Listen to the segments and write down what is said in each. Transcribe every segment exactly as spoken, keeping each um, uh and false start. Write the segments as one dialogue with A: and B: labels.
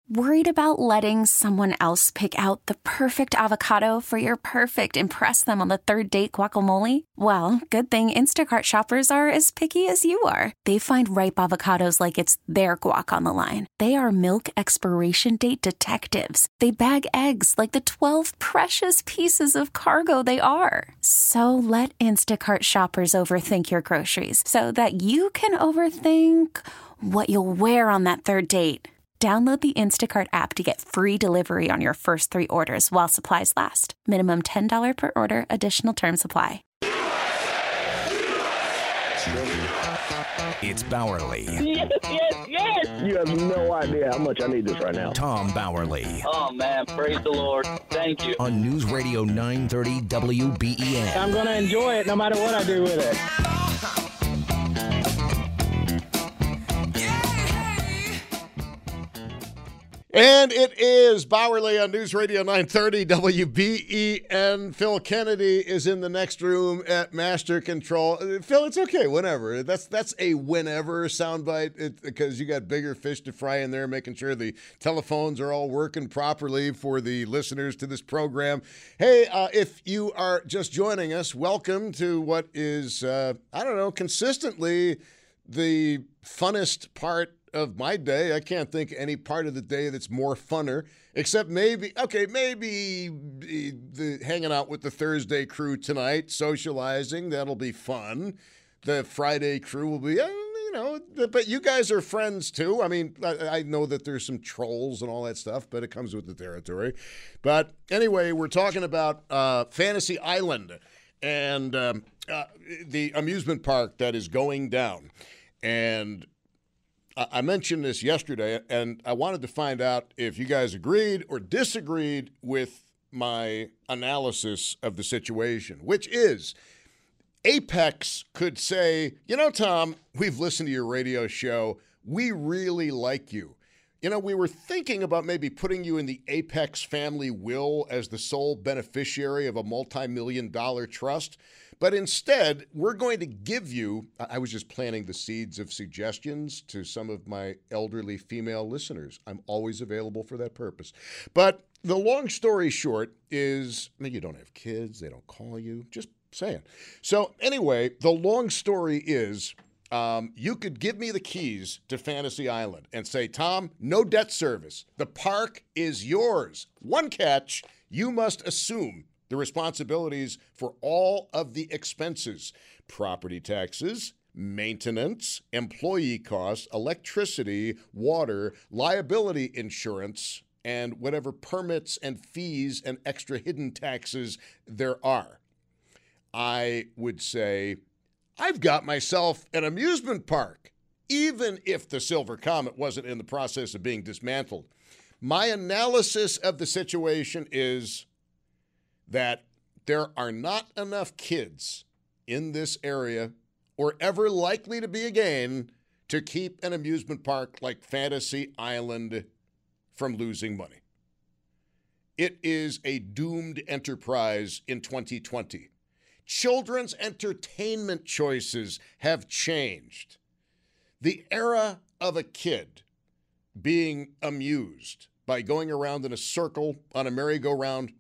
A: Worried about letting someone else pick out the perfect avocado for your perfect impress them on the third date guacamole? Well, good thing Instacart shoppers are as picky as you are. They find ripe avocados like it's their guac on the line. They are milk expiration date detectives. They bag eggs like the twelve precious pieces of cargo they are. So let Instacart shoppers overthink your groceries so that you can overthink what you'll wear on that third date. Download the Instacart app to get free delivery on your first three orders while supplies last. Minimum ten dollars per order. Additional terms apply.
B: It's Bowerly.
C: Yes, yes, yes! You have no idea how much I need this right now.
B: Tom Bowerly.
D: Oh, man. Praise the Lord. Thank you.
B: On News Radio nine thirty W B E N.
C: I'm going to enjoy it no matter what I do with it.
E: And it is Bowerly on News Radio nine thirty W B E N. Phil Kennedy is in the next room at Master Control. Phil, it's okay, whenever. That's that's a whenever soundbite because you got bigger fish to fry in there, making sure the telephones are all working properly for the listeners to this program. Hey, uh, if you are just joining us, welcome to what is, uh, I don't know, consistently the funnest part of my day. I can't think any part of the day that's more funner, except maybe, okay, maybe the, the hanging out with the Thursday crew tonight, socializing. That'll be fun. The Friday crew will be, uh, you know, but you guys are friends too. I mean, I, I know that there's some trolls and all that stuff, but it comes with the territory. But anyway, we're talking about uh, Fantasy Island and um, uh, the amusement park that is going down. And I mentioned this yesterday, and I wanted to find out if you guys agreed or disagreed with my analysis of the situation, which is Apex could say, you know, Tom, we've listened to your radio show. We really like you. You know, we were thinking about maybe putting you in the Apex family will as the sole beneficiary of a multi-million dollar trust. But instead, we're going to give you, I was just planting the seeds of suggestions to some of my elderly female listeners. I'm always available for that purpose. But the long story short is, I mean, you don't have kids, they don't call you, just saying. So anyway, the long story is, um, you could give me the keys to Fantasy Island and say, Tom, no debt service. The park is yours. One catch, you must assume the responsibilities for all of the expenses, property taxes, maintenance, employee costs, electricity, water, liability insurance, and whatever permits and fees and extra hidden taxes there are. I would say, I've got myself an amusement park, even if the Silver Comet wasn't in the process of being dismantled. My analysis of the situation is that there are not enough kids in this area or ever likely to be again to keep an amusement park like Fantasy Island from losing money. It is a doomed enterprise in twenty twenty. Children's entertainment choices have changed. The era of a kid being amused by going around in a circle on a merry-go-round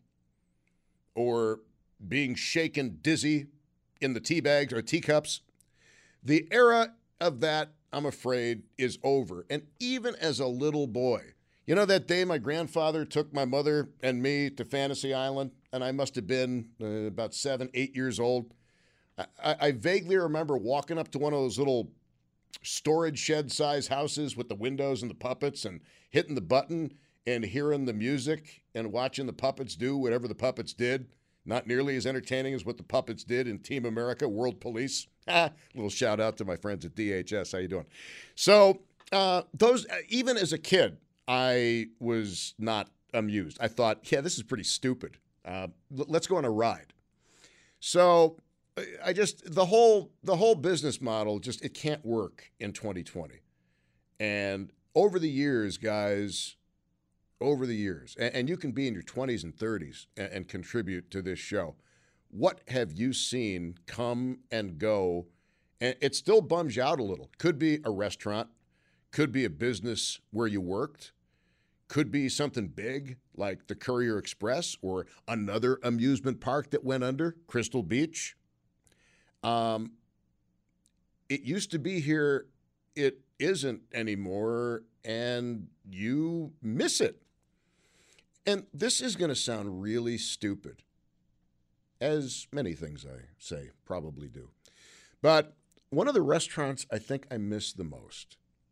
E: or being shaken dizzy in the tea bags or teacups. The era of that, I'm afraid, is over. And even as a little boy, you know that day my grandfather took my mother and me to Fantasy Island, and I must have been uh, about seven, eight years old. I, I vaguely remember walking up to one of those little storage shed-size houses with the windows and the puppets and hitting the button and hearing the music and watching the puppets do whatever the puppets did. Not nearly as entertaining as what the puppets did in Team America, World Police. Ah, little shout out to my friends at D H S. How you doing? So uh, those, even as a kid, I was not amused. I thought, yeah, this is pretty stupid. Uh, let's go on a ride. So I just the whole the whole business model just it can't work in twenty twenty. And over the years, guys. Over the years, and, and you can be in your twenties and thirties and, and contribute to this show. What have you seen come and go? And it still bums you out a little. Could be a restaurant, could be a business where you worked, could be something big like the Courier Express or another amusement park that went under, Crystal Beach. Um, it used to be here. It isn't anymore, and you miss it. And this is going to sound really stupid, as many things I say probably do. But one of the restaurants I think I miss the most.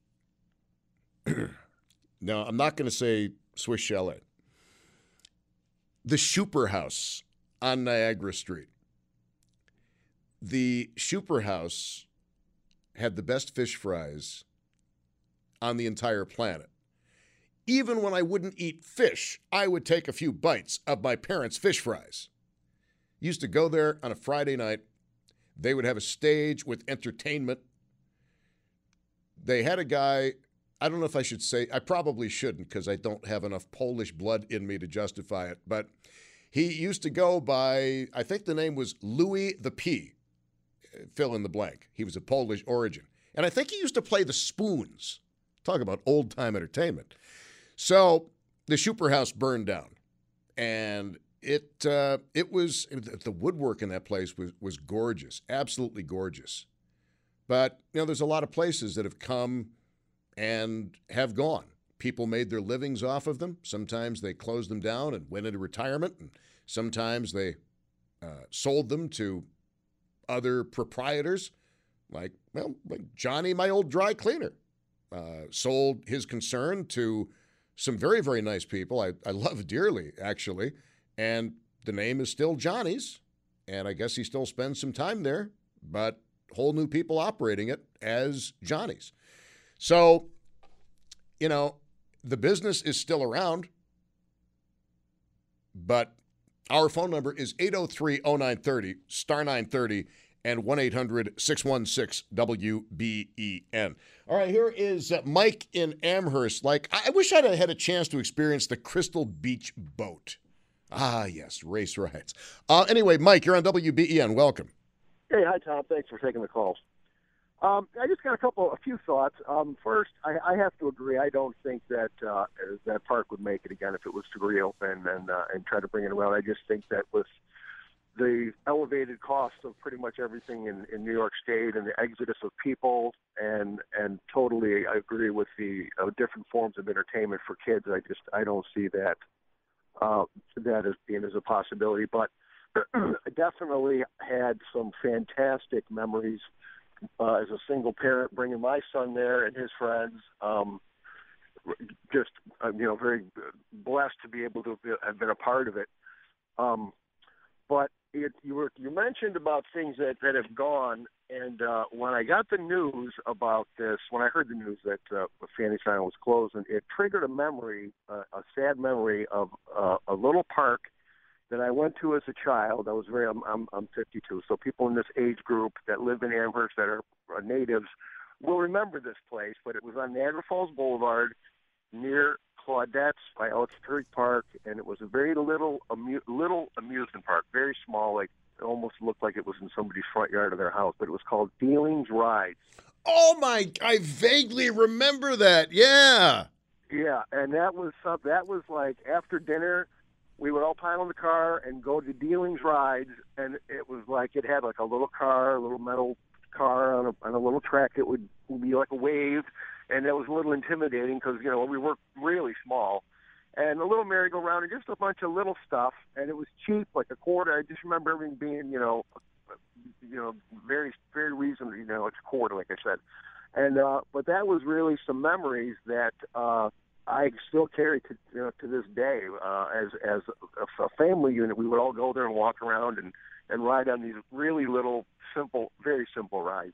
E: Now, I'm not going to say Swiss Chalet. The Schuper House on Niagara Street. The Schuper House had the best fish fries on the entire planet. Even when I wouldn't eat fish, I would take a few bites of my parents' fish fries. Used to go there on a Friday night. They would have a stage with entertainment. They had a guy, I don't know if I should say, I probably shouldn't because I don't have enough Polish blood in me to justify it, but he used to go by, I think the name was Louis the P, fill in the blank. He was of Polish origin. And I think he used to play the spoons. Talk about old-time entertainment. So the Schuper House burned down, and it uh, it was the woodwork in that place was was gorgeous, absolutely gorgeous. But you know, there's a lot of places that have come and have gone. People made their livings off of them. Sometimes they closed them down and went into retirement, and sometimes they uh, sold them to other proprietors, like well, like Johnny, my old dry cleaner, uh, sold his concern to some very, very nice people I, I love dearly, actually. And the name is still Johnny's. And I guess he still spends some time there, but whole new people operating it as Johnny's. So, you know, the business is still around, but our phone number is eight oh three oh nine thirty, star nine thirty, and one eight hundred six one six W B E N. All right, here is uh, Mike in Amherst. Like, I wish I'd have had a chance to experience the Crystal Beach boat. Ah, yes, race rides. Uh, anyway, Mike, you're on W B E N. Welcome.
F: Hey, hi, Tom. Thanks for taking the call. Um, I just got a couple, a few thoughts. Um, first, I, I have to agree. I don't think that uh, that park would make it again if it was to reopen and uh, and try to bring it around. I just think that with the elevated cost of pretty much everything in, in New York State and the exodus of people, and and totally I agree with the uh, different forms of entertainment for kids. I just I don't see that uh, that as being as a possibility. But I definitely had some fantastic memories uh, as a single parent, bringing my son there and his friends. Um, just uh, you know, very blessed to be able to be, have been a part of it. Um, but it, you were you mentioned about things that, that have gone, and uh, when I got the news about this, when I heard the news that uh, Fanny Island was closed, and it triggered a memory, uh, a sad memory of uh, a little park that I went to as a child. I was very, I'm, I'm, I'm fifty-two, so people in this age group that live in Amherst that are, are natives will remember this place, but it was on Niagara Falls Boulevard near Claudette's by Elks Creek Park, and it was a very little amu- little amusement park, very small, like it almost looked like it was in somebody's front yard of their house, but it was called Dealings Rides.
E: Oh, my, I vaguely remember that, yeah.
F: Yeah, and that was uh, that was like after dinner, we would all pile in the car and go to Dealings Rides, and it was like it had like a little car, a little metal car on a, on a little track that would, would be like a wave, and that was a little intimidating because, you know, we were really small. And a little merry-go-round and just a bunch of little stuff, and it was cheap, like a quarter. I just remember everything being, you know, you know, very, very reasonable, you know, it's a quarter, like I said. And uh, but that was really some memories that uh, I still carry to you know, to this day. Uh, as as a, a family unit, we would all go there and walk around and, and ride on these really little, simple, very simple rides.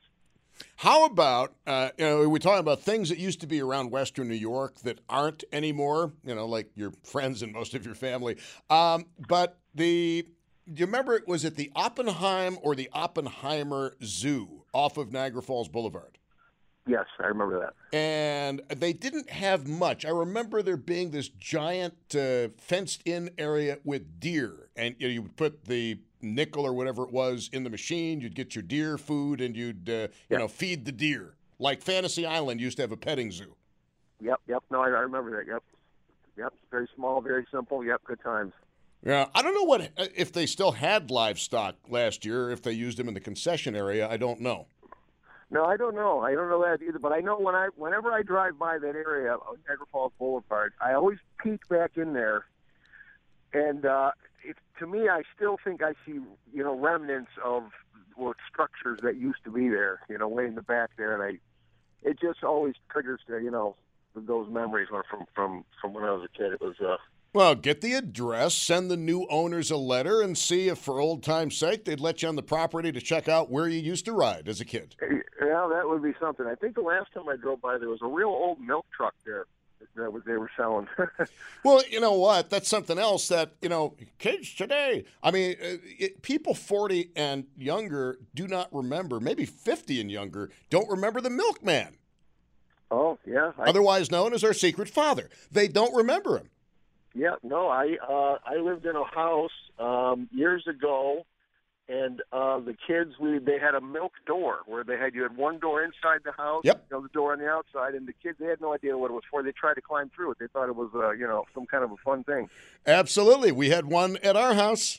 E: How about, uh, you know, we're talking about things that used to be around Western New York that aren't anymore, you know, like your friends and most of your family. Um, but the, do you remember, was it the Oppenheim or the Oppenheimer Zoo off of Niagara Falls Boulevard?
F: Yes, I remember that.
E: And they didn't have much. I remember there being this giant uh, fenced-in area with deer, and you know, you would put the nickel or whatever it was in the machine. You'd get your deer food, and you'd uh, you
F: yep.
E: know feed the deer. Like Fantasy Island used to have a petting zoo.
F: Yep, yep. No, I, I remember that. Yep. Yep. Very small, very simple. Yep. Good times.
E: Yeah, I don't know what if they still had livestock last year, if they used them in the concession area. I don't know.
F: No, I don't know. I don't know that either. But I know when I, whenever I drive by that area of Niagara Falls Boulevard, I always peek back in there, and uh, it, to me, I still think I see, you know, remnants of what structures that used to be there, you know, way in the back there, and I, it just always triggers, the, you know, those memories from from from when I was a kid. It was. Uh,
E: Well, get the address, send the new owners a letter, and see if, for old time's sake, they'd let you on the property to check out where you used to ride as a kid.
F: Yeah, that would be something. I think the last time I drove by, there was a real old milk truck there that was, they were selling.
E: Well, you know what? That's something else that, you know, kids today, I mean, it, people forty and younger do not remember, maybe fifty and younger, don't remember the milkman.
F: Oh, yeah. I,
E: Otherwise known as our secret father. They don't remember him.
F: Yeah, no, I uh, I lived in a house um, years ago, and uh, the kids we they had a milk door where they had you had one door inside the house,
E: yep,
F: the other door on the outside, and the kids they had no idea what it was for. They tried to climb through it. They thought it was uh, you know some kind of a fun thing.
E: Absolutely, we had one at our house.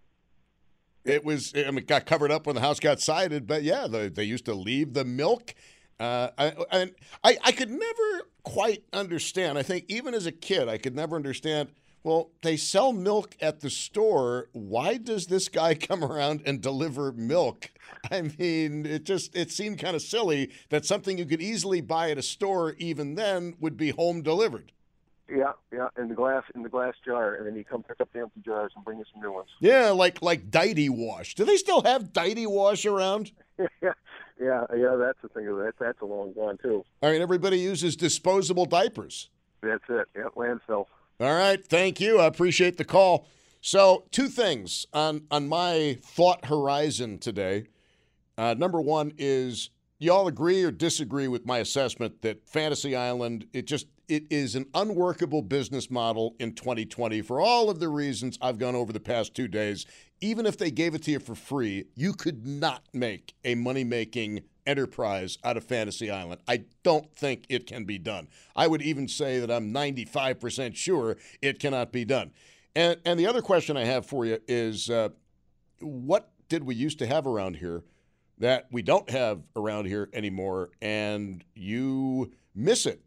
E: It was I mean, it got covered up when the house got sided, but yeah, they, they used to leave the milk. Uh, I, and I, I could never quite understand. I think even as a kid, I could never understand, well, they sell milk at the store. Why does this guy come around and deliver milk? I mean, it just, it seemed kind of silly that something you could easily buy at a store even then would be home delivered.
F: Yeah, yeah, in the glass in the glass jar, and then you come pick up the empty jars and bring us some new ones.
E: Yeah, like like Deity Wash. Do they still have Deity Wash around?
F: yeah, yeah, yeah. That's the thing. That that's a long gone too.
E: All right, everybody uses disposable diapers.
F: That's it. Yeah, landfill.
E: All right, thank you. I appreciate the call. So, two things on on my thought horizon today. Uh, number one is, you all agree or disagree with my assessment that Fantasy Island, it just it is an unworkable business model in twenty twenty for all of the reasons I've gone over the past two days. Even if they gave it to you for free, you could not make a money-making enterprise out of Fantasy Island. I don't think it can be done. I would even say that I'm ninety-five percent sure it cannot be done. And and the other question I have for you is, uh, what did we used to have around here that we don't have around here anymore, and you miss it?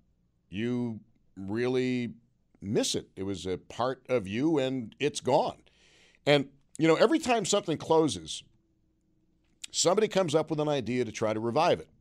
E: You really miss it. It was a part of you, and it's gone. And, you know, every time something closes, somebody comes up with an idea to try to revive it.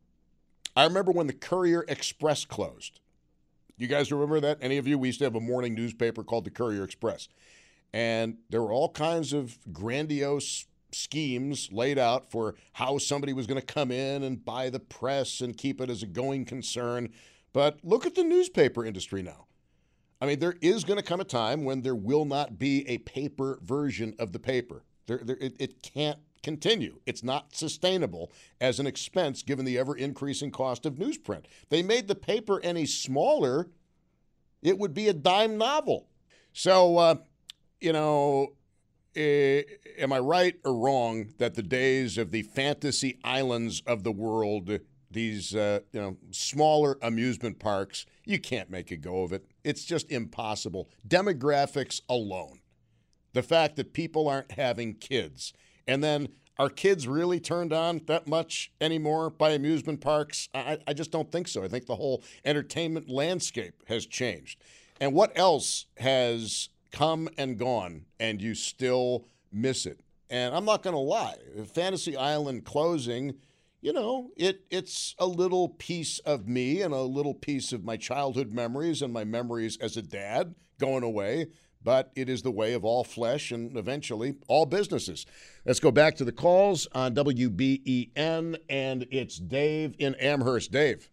E: I remember when the Courier Express closed. You guys remember that? Any of you? We used to have a morning newspaper called the Courier Express. And there were all kinds of grandiose schemes laid out for how somebody was going to come in and buy the press and keep it as a going concern. But look at the newspaper industry now. I mean, there is going to come a time when there will not be a paper version of the paper. There, there, it, it can't continue. It's not sustainable as an expense given the ever-increasing cost of newsprint. They made the paper any smaller, it would be a dime novel. So, uh, you know, eh, am I right or wrong that the days of the fantasy islands of the world, these uh, you know smaller amusement parks, you can't make a go of it. It's just impossible. Demographics alone. The fact that people aren't having kids. And then, are kids really turned on that much anymore by amusement parks? I, I just don't think so. I think the whole entertainment landscape has changed. And what else has come and gone and you still miss it? And I'm not going to lie. Fantasy Island closing, you know, it it's a little piece of me and a little piece of my childhood memories and my memories as a dad going away. But it is the way of all flesh and eventually all businesses. Let's go back to the calls on W B E N, and it's Dave in Amherst. Dave.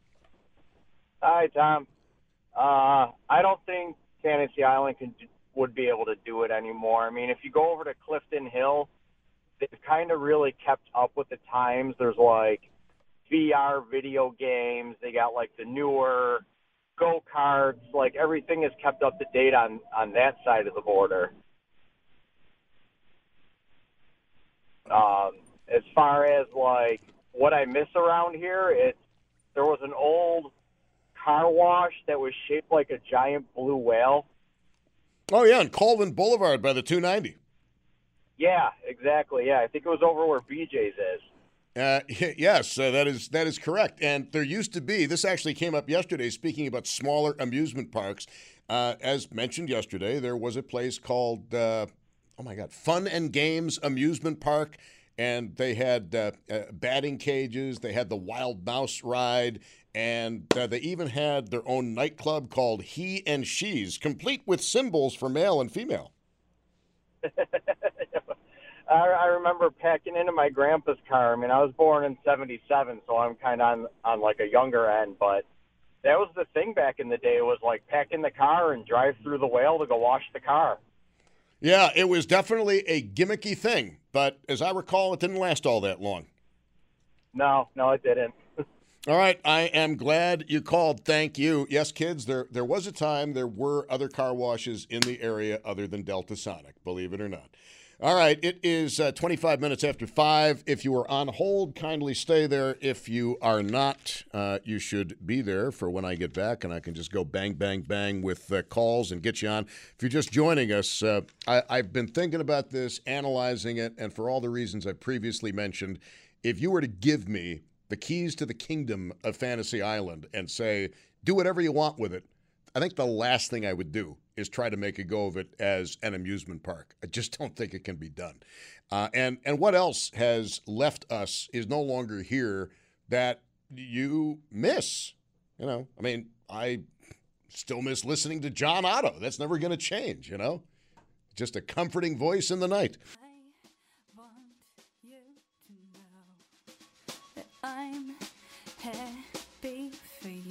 G: Hi, Tom. Uh, I don't think Fantasy Island can, would be able to do it anymore. I mean, if you go over to Clifton Hill, they've kind of really kept up with the times. There's like V R video games. They got like the newer go-karts. Like everything is kept up to date on, on that side of the border. Um, as far as like what I miss around here, it's there was an old car wash that was shaped like a giant blue whale?
E: Oh, yeah, on Colvin Boulevard by the two ninety.
G: Yeah, exactly. Yeah, I think it was over where B J's is.
E: Uh, yes, uh, that is that is correct. And there used to be, this actually came up yesterday, speaking about smaller amusement parks. Uh, as mentioned yesterday, there was a place called, uh, oh my God, Fun and Games Amusement Park. And they had uh, uh, batting cages. They had the Wild Mouse ride. And uh, they even had their own nightclub called He and She's, complete with symbols for male and female.
G: I, I remember packing into my grandpa's car. I mean, I was born in seventy-seven, so I'm kind of on, on like a younger end. But that was the thing back in the day, was like pack in the car and drive through the whale to go wash the car.
E: Yeah, it was definitely a gimmicky thing. But as I recall, it didn't last all that long.
G: No, no, it didn't.
E: All right, I am glad you called. Thank you. Yes, kids, there there was a time there were other car washes in the area other than Delta Sonic, believe it or not. All right, it is uh, twenty-five minutes after five. If you are on hold, kindly stay there. If you are not, uh, you should be there for when I get back, and I can just go bang, bang, bang with uh, calls and get you on. If you're just joining us, uh, I, I've been thinking about this, analyzing it, and for all the reasons I previously mentioned, if you were to give me the keys to the kingdom of Fantasy Island and say, do whatever you want with it, I think the last thing I would do is try to make a go of it as an amusement park. I just don't think it can be done. Uh, and, and what else has left us is no longer here that you miss. You know, I mean, I still miss listening to John Otto. That's never going to change, you know? Just a comforting voice in the night.
H: I want you to know that I'm happy for you.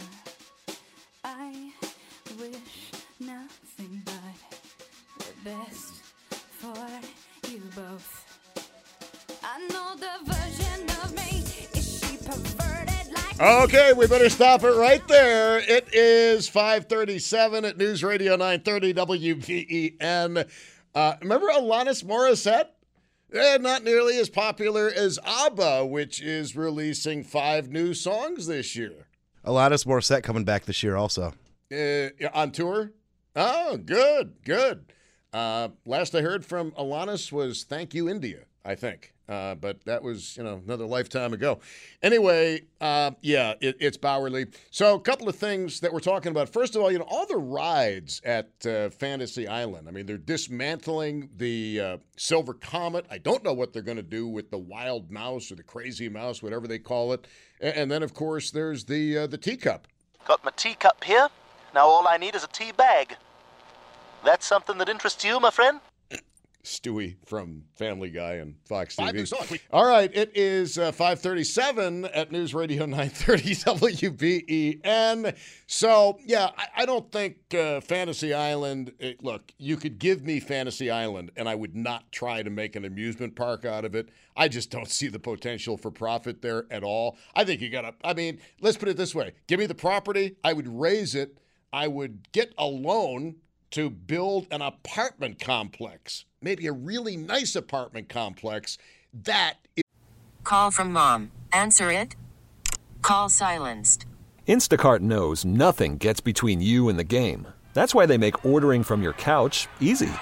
H: I wish nothing but the best for you both. I know the version of me, is she perverted like
E: Okay, we better stop it right there. It is five thirty-seven at News Radio nine thirty W B E N. Uh, remember Alanis Morissette? Eh, not nearly as popular as ABBA, which is releasing five new songs this year.
I: Alanis Morissette coming back this year also.
E: Uh, on tour? Oh, good, good. Uh, last I heard from Alanis was Thank You, India, I think. Uh, but that was, you know, another lifetime ago. Anyway, uh, yeah, it, it's Bowerly. So a couple of things that we're talking about. First of all, you know, all the rides at uh, Fantasy Island. I mean, they're dismantling the uh, Silver Comet. I don't know what they're going to do with the Wild Mouse or the Crazy Mouse, whatever they call it. And, and then, of course, there's the uh, the teacup.
J: Got my teacup here. Now all I need is a tea bag. That's something that interests you, my friend?
E: Stewie from Family Guy and Fox T V. All right, it is uh, five thirty-seven at News Radio nine thirty W B E N. So, yeah, I, I don't think uh, Fantasy Island, it, look, you could give me Fantasy Island and I would not try to make an amusement park out of it. I just don't see the potential for profit there at all. I think you got to, I mean, let's put it this way. Give me the property, I would raise it, I would get a loan to build an apartment complex, maybe a really nice apartment complex. That is.
K: Call from mom. Answer it. Call silenced.
L: Instacart knows nothing gets between you and the game. That's why they make ordering from your couch easy.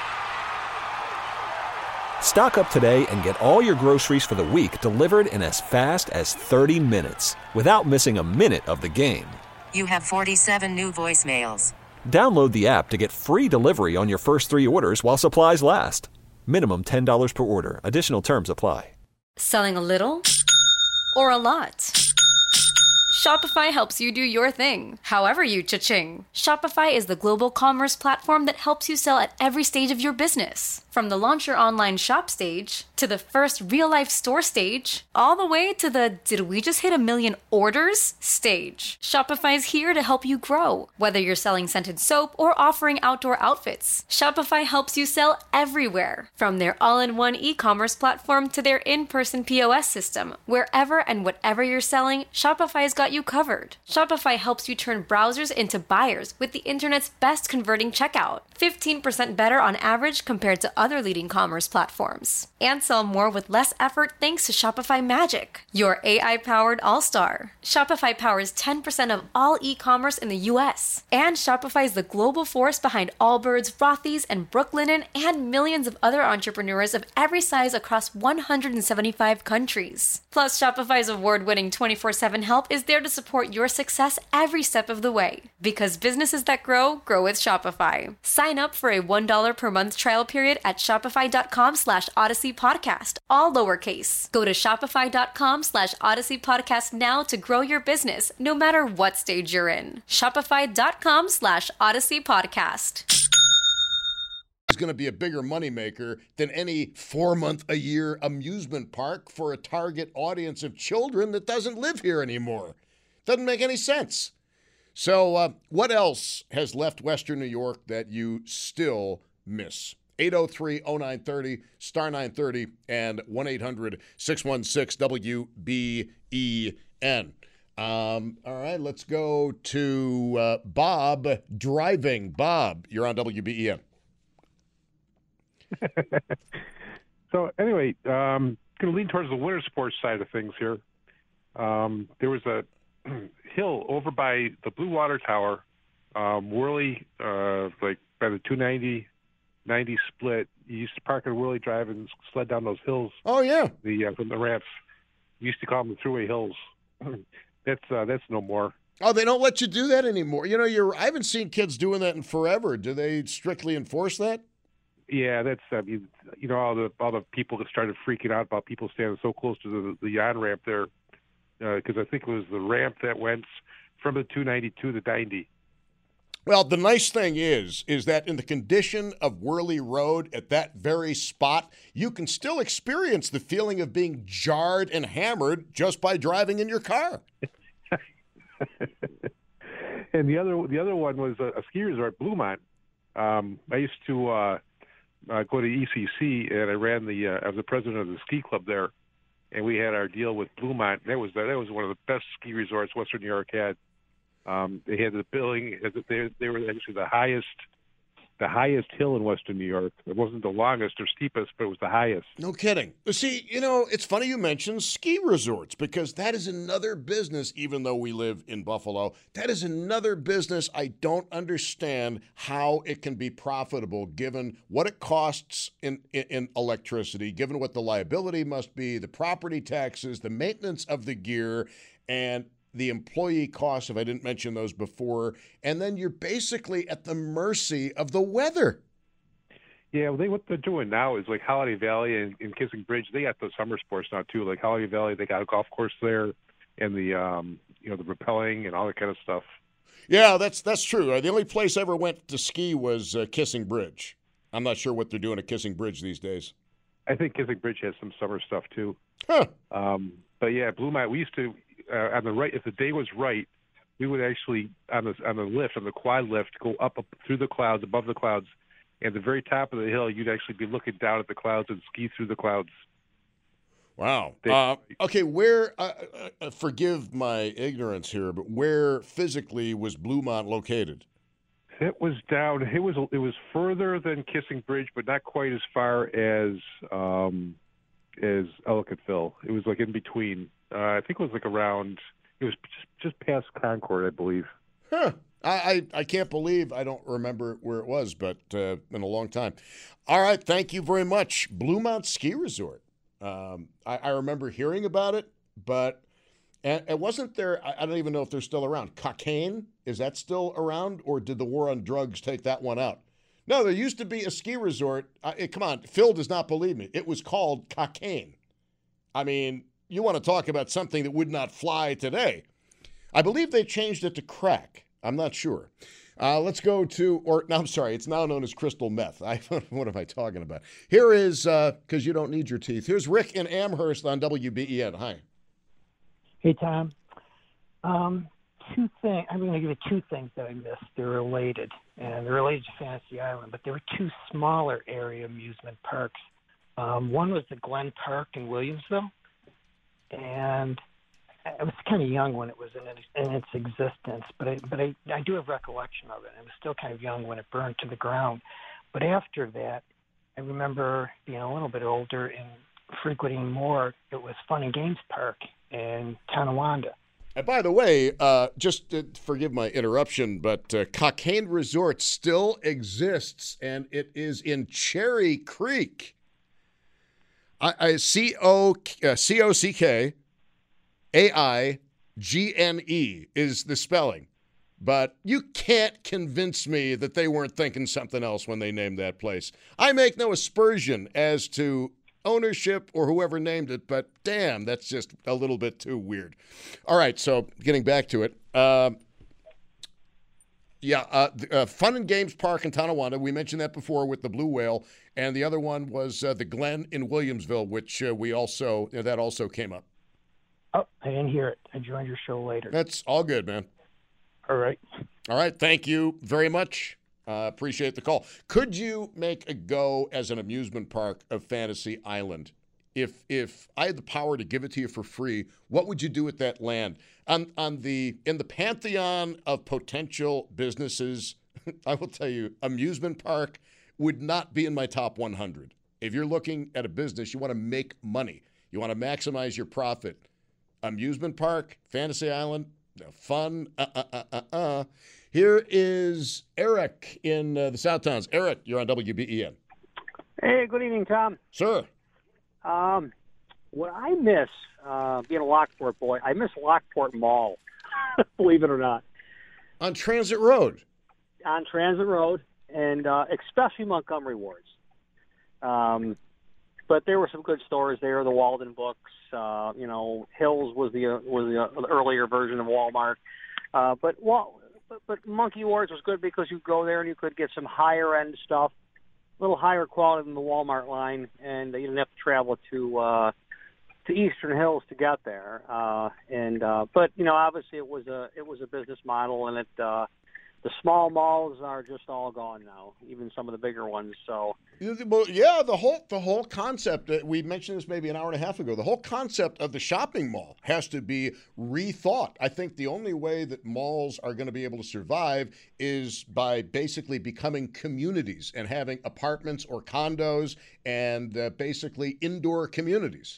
L: Stock up today and get all your groceries for the week delivered in as fast as thirty minutes without missing a minute of the game.
K: You have forty-seven new voicemails.
L: Download the app to get free delivery on your first three orders while supplies last. Minimum ten dollars per order. Additional terms apply.
M: Selling a little or a lot? Shopify helps you do your thing, however you cha-ching. Shopify is the global commerce platform that helps you sell at every stage of your business. From the launch your online shop stage, to the first real-life store stage, all the way to the did we just hit a million orders stage. Shopify is here to help you grow. Whether you're selling scented soap or offering outdoor outfits, Shopify helps you sell everywhere. From their all-in-one e-commerce platform to their in-person P O S system, wherever and whatever you're selling, Shopify's got got you covered. Shopify helps you turn browsers into buyers with the internet's best converting checkout, fifteen percent better on average compared to other leading commerce platforms. And sell more with less effort thanks to Shopify Magic, your A I-powered all-star. Shopify powers ten percent of all e-commerce in the U S. And Shopify is the global force behind Allbirds, Rothy's, and Brooklinen, and millions of other entrepreneurs of every size across one hundred seventy-five countries. Plus, Shopify's award-winning twenty-four seven help is there to support your success every step of the way. Because businesses that grow, grow with Shopify. Sign up for a one dollar per month trial period at shopify.com slash Odyssey Podcast, all lowercase. Go to shopify.com slash Odyssey Podcast now to grow your business, no matter what stage you're in. Shopify.com slash Odyssey Podcast.
E: Is going to be a bigger moneymaker than any four-month-a-year amusement park for a target audience of children that doesn't live here anymore. Doesn't make any sense. So uh, what else has left Western New York that you still miss? eight oh three oh nine thirty, star nine thirty, and one eight hundred six one six W B E N. Um, all right, let's go to uh, Bob driving. Bob, you're on W B E N.
N: So anyway, um, going to lean towards the winter sports side of things here. Um, there was a hill over by the Blue Water Tower, um, Worley, uh, like by the two ninety, ninety split. You used to park at Worley Drive and sled down those hills.
E: Oh yeah,
N: the uh, from the ramps. We used to call them the Thruway Hills. that's uh, that's no more.
E: Oh, they don't let you do that anymore. You know, you're. I haven't seen kids doing that in forever. Do they strictly enforce that?
N: Yeah, that's uh, you, you know all the all the people that started freaking out about people standing so close to the the on ramp there, because uh, I think it was the ramp that went from the two ninety to the ninety.
E: Well, the nice thing is, is that in the condition of Worley Road at that very spot, you can still experience the feeling of being jarred and hammered just by driving in your car.
N: And the other the other one was a, a ski resort, Bluemont. Um, I used to. Uh, Uh, go to E C C, and I ran the. Uh, I was the president of the ski club there, and we had our deal with Bluemont. That was that was one of the best ski resorts Western New York had. Um, they had the billing. They they were actually the highest, the highest hill in Western New York. It wasn't the longest or steepest, but it was the highest.
E: No kidding. See, you know, it's funny you mentioned ski resorts because that is another business, even though we live in Buffalo, that is another business I don't understand how it can be profitable given what it costs in, in, in electricity, given what the liability must be, the property taxes, the maintenance of the gear, and the employee costs, if I didn't mention those before, and then you're basically at the mercy of the weather.
N: Yeah, well, they, what they're doing now is like Holiday Valley and, and Kissing Bridge. They got the summer sports now too. Like Holiday Valley, they got a golf course there, and the um, you know the rappelling and all that kind of stuff.
E: Yeah, that's that's true. The only place I ever went to ski was uh, Kissing Bridge. I'm not sure what they're doing at Kissing Bridge these days.
N: I think Kissing Bridge has some summer stuff too.
E: Huh.
N: Um, but yeah, Bluemont. We used to. Uh, on the right, if the day was right, we would actually on the on the lift, on the quad lift, go up, up through the clouds, above the clouds, and at the very top of the hill, you'd actually be looking down at the clouds and ski through the clouds.
E: Wow. Uh, okay, where? Uh, uh, forgive my ignorance here, but where physically was Bluemont located?
N: It was down. It was it was further than Kissing Bridge, but not quite as far as um, as Ellicottville. It was like in between. Uh, I think it was like around, it was just, just past Concord, I believe.
E: Huh. I, I, I can't believe I don't remember where it was, but uh, in a long time. All right, thank you very much. Bluemont Ski Resort. Um, I, I remember hearing about it, but and it wasn't there, I, I don't even know if they're still around. Cockaigne, is that still around, or did the war on drugs take that one out? No, there used to be a ski resort. Uh, it, come on, Phil does not believe me. It was called Cockaigne. I mean... You want to talk about something that would not fly today. I believe they changed it to crack. I'm not sure. Uh, let's go to, or no, I'm sorry, it's now known as crystal meth. I, what am I talking about? Here is, because uh, you don't need your teeth, here's Rick in Amherst on W B E N. Hi.
O: Hey, Tom. Um, two things, I'm going to give you two things that I missed. They're related, and they're related to Fantasy Island, but there were two smaller area amusement parks. Um, one was the Glen Park in Williamsville. And I was kind of young when it was in its, in its existence, but I, but I, I do have recollection of it. I was still kind of young when it burned to the ground. But after that, I remember being a little bit older and frequenting more. It was Fun and Games Park in Tonawanda.
E: And by the way, uh, just uh, forgive my interruption, but uh, Cockaigne Resort still exists, and it is in Cherry Creek. I, I C O uh, C O C K A I G N E is the spelling. But you can't convince me that they weren't thinking something else when they named that place. I make no aspersion as to ownership or whoever named it, but damn, that's just a little bit too weird. All right, so getting back to it. Uh, yeah, uh, uh, Fun and Games Park in Tonawanda. We mentioned that before with the Blue Whale. And the other one was uh, the Glen in Williamsville, which uh, we also, you know, that also came up.
O: Oh, I didn't hear it. I joined your show later.
E: That's all good, man.
O: All right.
E: All right. Thank you very much. Uh, appreciate the call. Could you make a go as an amusement park of Fantasy Island? If if I had the power to give it to you for free, what would you do with that land? On on the in the pantheon of potential businesses, I will tell you, amusement park would not be in my top one hundred. If you're looking at a business, you want to make money. You want to maximize your profit. Amusement park, Fantasy Island, fun. Uh uh uh uh uh. Here is Eric in uh, the South Towns. Eric, you're on W B E N.
P: Hey, good evening, Tom.
E: Sir.
P: Um, what I miss, uh, being a Lockport boy, I miss Lockport Mall, believe it or not.
E: On Transit Road.
P: On Transit Road, and uh, especially Montgomery Wards. Um, but there were some good stores there. The Walden Books, uh, you know, Hills was the uh, was the, uh, the earlier version of Walmart. Uh, but well. But, but Monkey Wards was good because you go there and you could get some higher end stuff, a little higher quality than the Walmart line, and you didn't have to travel to uh, to Eastern Hills to get there. Uh, and uh, but you know, obviously it was a it was a business model, and it uh, the small malls are just all gone now, even some of the bigger ones. So
E: well, yeah, the whole the whole concept. Uh, we mentioned this maybe an hour and a half ago. The whole concept of the shopping mall has to be rethought. I think the only way that malls are going to be able to survive is by basically becoming communities and having apartments or condos and uh, basically indoor communities.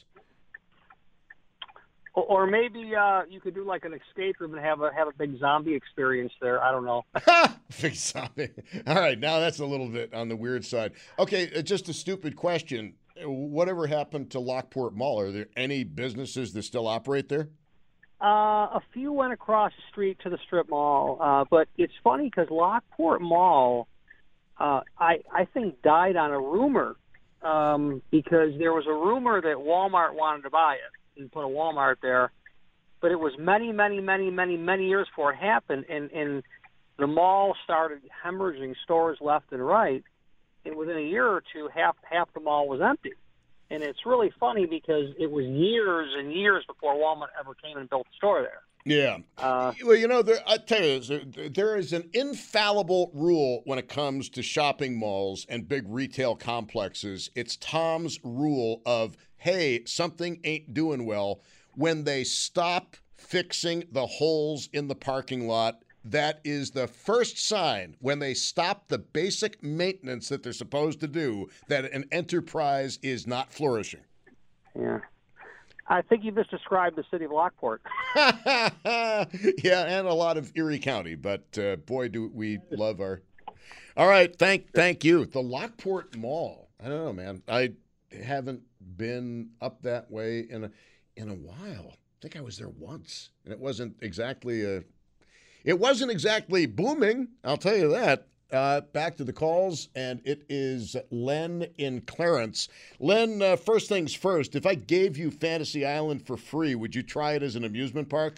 P: Or maybe uh, you could do like an escape room and have a have a big zombie experience there. I don't know.
E: Big zombie. All right, now that's a little bit on the weird side. Okay, uh, just a stupid question. Whatever happened to Lockport Mall? Are there any businesses that still operate there?
P: Uh, a few went across the street to the strip mall, uh, but it's funny because Lockport Mall, uh, I I think died on a rumor um, because there was a rumor that Walmart wanted to buy it and put a Walmart there, but it was many, many, many, many, many years before it happened, and, and the mall started hemorrhaging stores left and right, and within a year or two, half half the mall was empty. And it's really funny because it was years and years before Walmart ever came and built a store there.
E: Yeah.
P: Uh,
E: well, you know, there, I tell you, there, there is an infallible rule when it comes to shopping malls and big retail complexes. It's Tom's rule of, hey, something ain't doing well. When they stop fixing the holes in the parking lot, that is the first sign, when they stop the basic maintenance that they're supposed to do, that an enterprise is not flourishing.
P: Yeah. I think you just described the city of Lockport.
E: Yeah, and a lot of Erie County, but uh, boy, do we love our... All right, thank thank you. The Lockport Mall. I don't know, man. I haven't been up that way in a, in a while. I think I was there once, and it wasn't exactly a... It wasn't exactly booming, I'll tell you that. Uh, back to the calls, and it is Len in Clarence. Len, uh, first things first, if I gave you Fantasy Island for free, would you try it as an amusement park?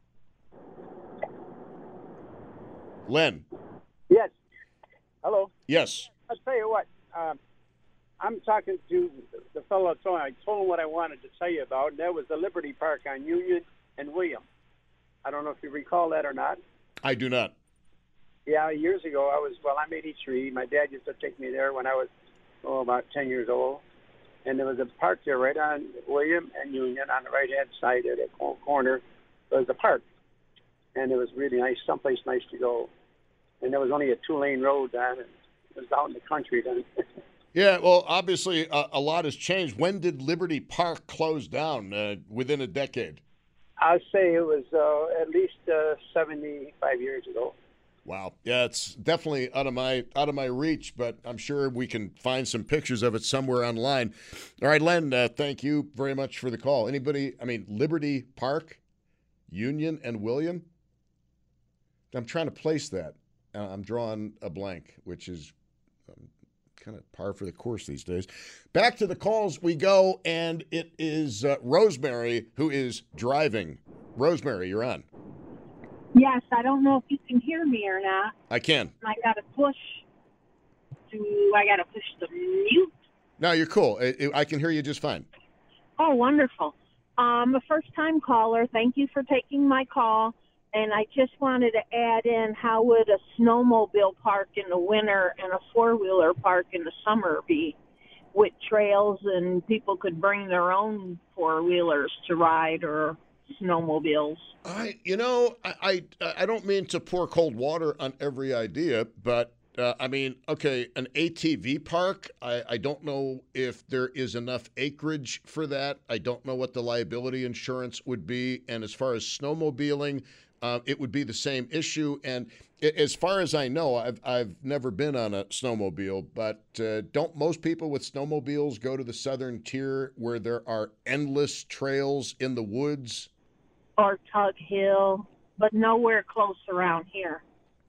E: Len.
Q: Yes. Hello.
E: Yes.
Q: I'll tell you what. Um, I'm talking to the fellow. So I told him what I wanted to tell you about, and that was the Liberty Park on Union and William. I don't know if you recall that or not.
E: I do not.
Q: Yeah, years ago, I was, well, I'm eighty-three. My dad used to take me there when I was, oh, about ten years old. And there was a park there right on William and Union on the right-hand side of the corner It was a park, and it was really nice, someplace nice to go. And there was only a two-lane road then, and it was out in the country then.
E: Yeah, well, obviously a, a lot has changed. When did Liberty Park close down? Uh, within a decade?
Q: I'd say it was uh, at least uh, seventy-five years ago.
E: Wow. Yeah, it's definitely out of my out of my reach, but I'm sure we can find some pictures of it somewhere online. All right, Len, uh, thank you very much for the call. Anybody, I mean, Liberty Park, Union, and William? I'm trying to place that. Uh, I'm drawing a blank, which is um, kind of par for the course these days. Back to the calls we go, and it is uh, Rosemary who is driving. Rosemary, you're on.
R: Yes, I don't know if you can hear me or not.
E: I can.
R: I got to push to, I got to push the mute.
E: No, you're cool. I, I can hear you just fine.
R: Oh, wonderful. I'm a first-time caller. Thank you for taking my call. And I just wanted to add in, how would a snowmobile park in the winter and a four-wheeler park in the summer be, with trails and people could bring their own four-wheelers to ride or snowmobiles?
E: I, you know, I, I, I don't mean to pour cold water on every idea, but uh, I mean, okay, an A T V park, I, I don't know if there is enough acreage for that. I don't know what the liability insurance would be. And as far as snowmobiling, uh, it would be the same issue. And as far as I know, I've, I've never been on a snowmobile, but uh, don't most people with snowmobiles go to the southern tier where there are endless trails in the woods?
R: Or Tug Hill, but nowhere close around here.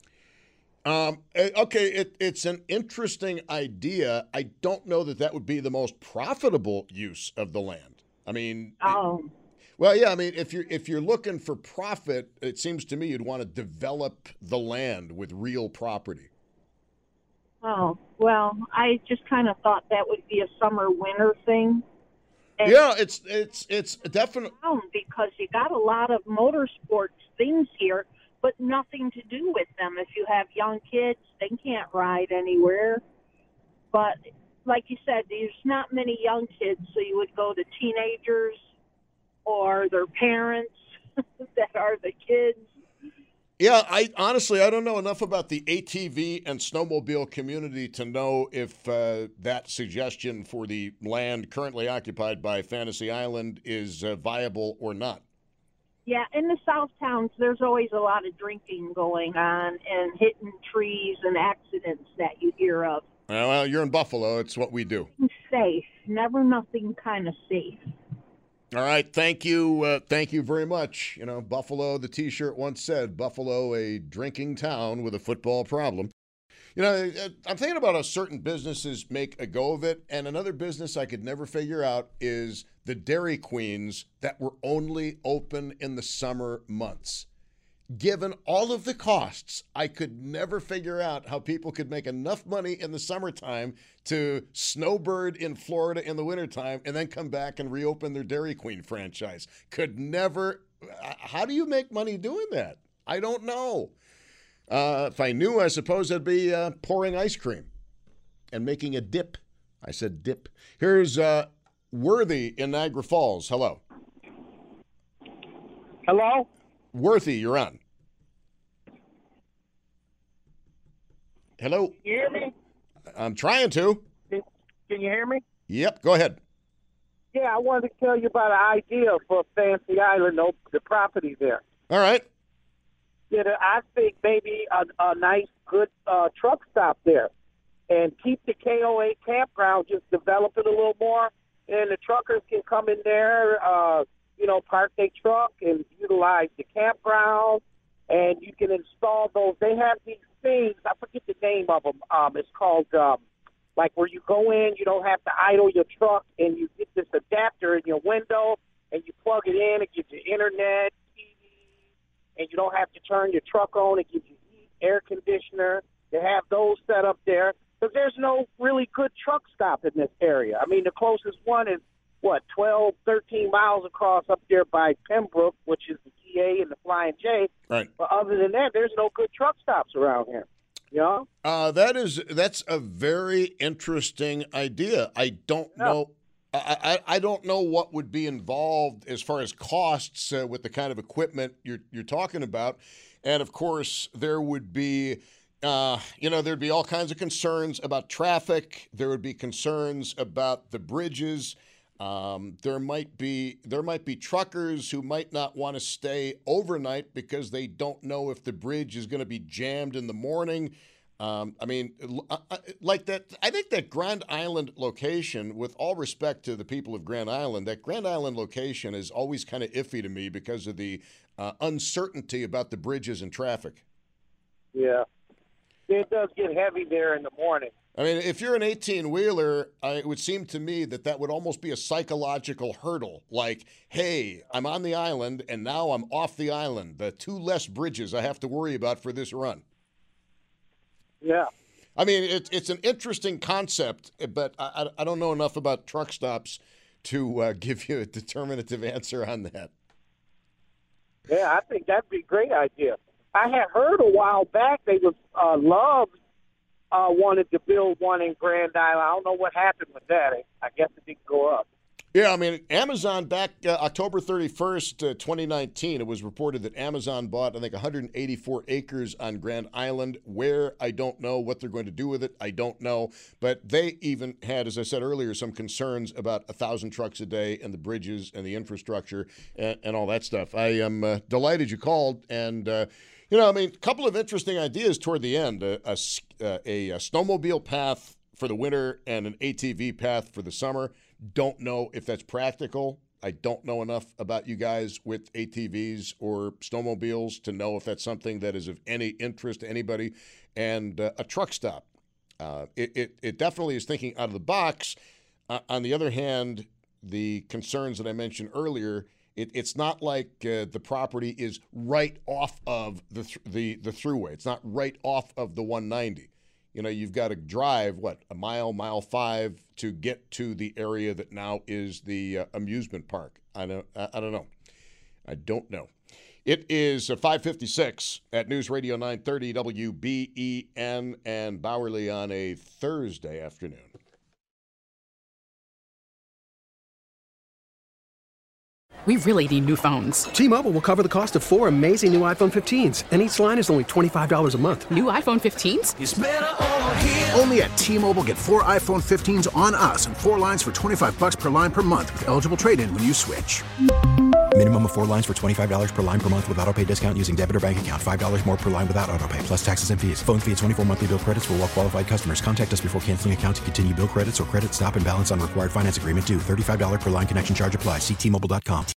E: Um, okay, it, it's an interesting idea. I don't know that that would be the most profitable use of the land. I mean,
R: oh,
E: it, well, yeah. I mean, if you're if you're looking for profit, it seems to me you'd want to develop the land with real property.
R: Oh, well, I just kind of thought that would be a summer winter thing.
E: And yeah, it's it's it's definitely
R: because you got a lot of motorsports things here, but nothing to do with them. If you have young kids, they can't ride anywhere. But like you said, there's not many young kids, so you would go to teenagers or their parents that are the kids.
E: Yeah, I honestly, I don't know enough about the A T V and snowmobile community to know if uh, that suggestion for the land currently occupied by Fantasy Island is uh, viable or not.
R: Yeah, in the South Towns, there's always a lot of drinking going on and hitting trees and accidents that you hear of.
E: Well, you're in Buffalo. It's what we do.
R: Safe. Never nothing kind of safe.
E: All right, thank you, uh, thank you very much. You know, Buffalo, the T-shirt once said, Buffalo, a drinking town with a football problem. You know, I'm thinking about how certain businesses make a go of it, and another business I could never figure out is the Dairy Queens that were only open in the summer months. Given all of the costs, I could never figure out how people could make enough money in the summertime to snowbird in Florida in the wintertime and then come back and reopen their Dairy Queen franchise. Could never. How do you make money doing that? I don't know. Uh, if I knew, I suppose I'd be uh, pouring ice cream and making a dip. I said dip. Here's uh, Worthy in Niagara Falls. Hello.
S: Hello?
E: Worthy, you're on. Hello?
S: Can you hear me?
E: I'm trying to.
S: Can, can you hear me?
E: Yep, go ahead.
S: Yeah, I wanted to tell you about an idea for Fancy Island, the property there.
E: All right.
S: Yeah, I think maybe a, a nice, good uh, truck stop there. And keep the K O A campground, just develop it a little more. And the truckers can come in there, uh, you know, park their truck and utilize the campground. And you can install those. They have these things. I forget the name of them. Um, it's called, um, like, where you go in, you don't have to idle your truck, and you get this adapter in your window, and you plug it in. It gives you internet, T V, and you don't have to turn your truck on. It gives you heat, air conditioner. They have those set up there. Because there's no really good truck stop in this area. I mean, the closest one is, what, twelve, thirteen miles across up there by Pembroke, which is the T A and the Flying J.
E: Right.
S: But other than that, there's no good truck stops around here. You know?
E: Uh, that is, that's a very interesting idea. I don't
S: Yeah.
E: know. I, I, I don't know what would be involved as far as costs uh, with the kind of equipment you're you're talking about. And, of course, there would be, uh, you know, there'd be all kinds of concerns about traffic. There would be concerns about the bridges. Um, there might be there might be truckers who might not want to stay overnight because they don't know if the bridge is going to be jammed in the morning. Um, I mean, like that, I think that Grand Island location, with all respect to the people of Grand Island, that Grand Island location is always kind of iffy to me because of the uh, uncertainty about the bridges and traffic.
S: Yeah. It does get heavy there in the morning.
E: I mean, if you're an eighteen-wheeler, uh, it would seem to me that that would almost be a psychological hurdle. Like, hey, I'm on the island, and now I'm off the island. The two less bridges I have to worry about for this run.
S: Yeah.
E: I mean, it, it's an interesting concept, but I, I don't know enough about truck stops to uh, give you a determinative answer on that.
S: Yeah, I think that'd be a great idea. I had heard a while back they was uh, Love's uh, wanted to build one in Grand Island. I don't know what happened with that. I guess it didn't go up.
E: Yeah, I mean, Amazon back uh, October thirty-first, uh, twenty nineteen, it was reported that Amazon bought, I think, one hundred eighty-four acres on Grand Island. Where, I don't know. What they're going to do with it, I don't know. But they even had, as I said earlier, some concerns about one thousand trucks a day and the bridges and the infrastructure and, and all that stuff. I am uh, delighted you called. And, uh, you know, I mean, a couple of interesting ideas toward the end. Uh, a, a, a snowmobile path for the winter and an A T V path for the summer. Don't know if that's practical. I don't know enough about you guys with A T Vs or snowmobiles to know if that's something that is of any interest to anybody. And uh, a truck stop. Uh, it, it, it definitely is thinking out of the box. Uh, on the other hand, the concerns that I mentioned earlier, it, it's not like uh, the property is right off of the, th- the, the thruway. It's not right off of the one ninety. You know, you've got to drive, what, a mile, mile five to get to the area that now is the uh, amusement park. I don't, I, I don't know. I don't know. It is uh, five fifty-six at News Radio nine thirty W B E N and Bowerly on a Thursday afternoon.
T: We really need new phones.
U: T-Mobile will cover the cost of four amazing new iPhone fifteens, and each line is only twenty-five dollars a month.
T: New iPhone fifteens?
U: It's better over here.
V: Only at T-Mobile, get four iPhone fifteens on us and four lines for twenty-five bucks per line per month with eligible trade-in when you switch.
W: Minimum of four lines for twenty-five dollars per line per month with autopay discount using debit or bank account. five dollars more per line without autopay, plus taxes and fees. Phone fee at twenty-four monthly bill credits for well-qualified customers. Contact us before canceling account to continue bill credits or credit stop and balance on required finance agreement due. thirty-five dollars per line connection charge applies. See T Mobile dot com.